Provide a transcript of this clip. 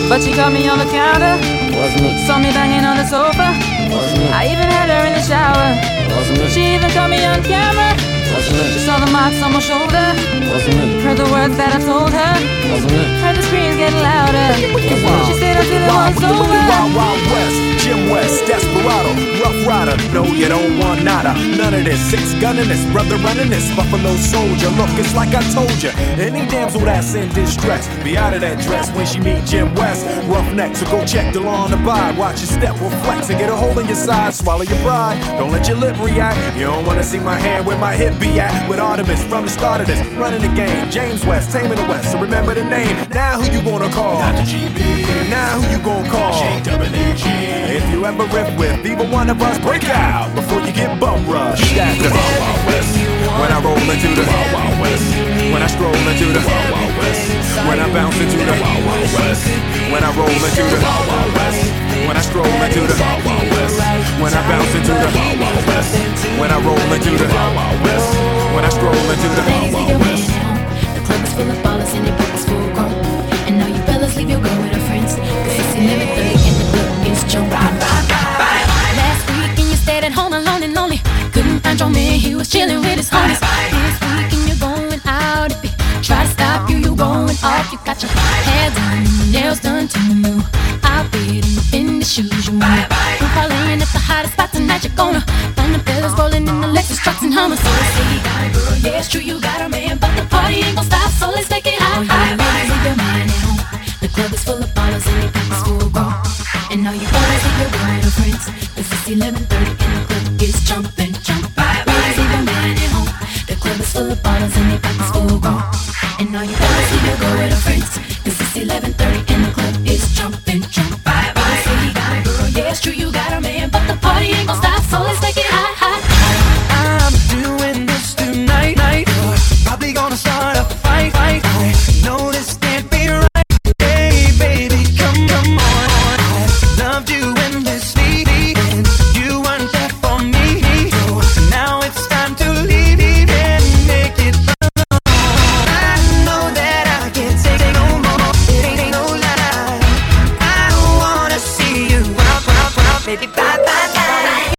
But she caught me on the counter. Wasn't me. Saw me banging on the sofa. Wasn't me. I even had her in the shower. Wasn't me. She even caught me on camera. Wasn't me. She saw the marks on my shoulder. Wasn't me. Heard the words that I told her. Wasn't me. Heard the screams getting louder. She said until it was over. Wild, Wild West, Jim West, Desperado, Rough Rider. No, you don't want nada. None of this. Six gunning this, brother running this. Buffalo Soldier. Look, it's like I told you. Any damsel that's in distress, be out of that dress when she meet Jim West. Roughneck, so go check the law on the abide. Watch your step, reflex, and get a hole in your side. Swallow your pride. Don't let your lip react. You don't wanna see my hand where my hip be at. With Artemis from the start of this, running the game. James West, taming the West. So remember the name. Now who you gonna call? Dr. GB. Now who you gonna call? JWG. If you ever riff with either one of us, break out before you get bum rushed. That's the Wild Wild West. When I roll into the Wild Wild West. when I stroll into the Wild Wild West. when I bounce into the Wild Wild West. when I roll into the Wild Wild West. when I stroll into the Wild Wild West. when I bounce into the Wild Wild West. when I roll into the Wild Wild West. when I stroll into the Ladies, leave your man at home. The club is full of ballers and your pockets full grown. And all you fellas, leave your girl with her friends. Cause it's 11:30 and the club is jumping. Last week and you stayed at home alone and lonely. Couldn't find your man, he was chilling with his homies. This week and you're going out. If he try to stop you, you going off. You got your hair done and your nails done to you. Outfit in the shoes you want. We're parlaying at the hottest spot tonight. You're gonna find the fellas rolling in the Lexus trucks and Hummers. So they say you got a girl, yeah it's true you got a man, but the party ain't gon' stop, so let's take it high. Ladies, leave your man at home. The club is full of ballers and your pockets full grown. And all you fellas leave your girl with her friends. Cause it's 11:30 and the club is jumping. Ladies, leave your man at home. The club is full of ballers and your pockets full grown. And all you fellas leave your girl with her friends. Cause it's 11:30 and the club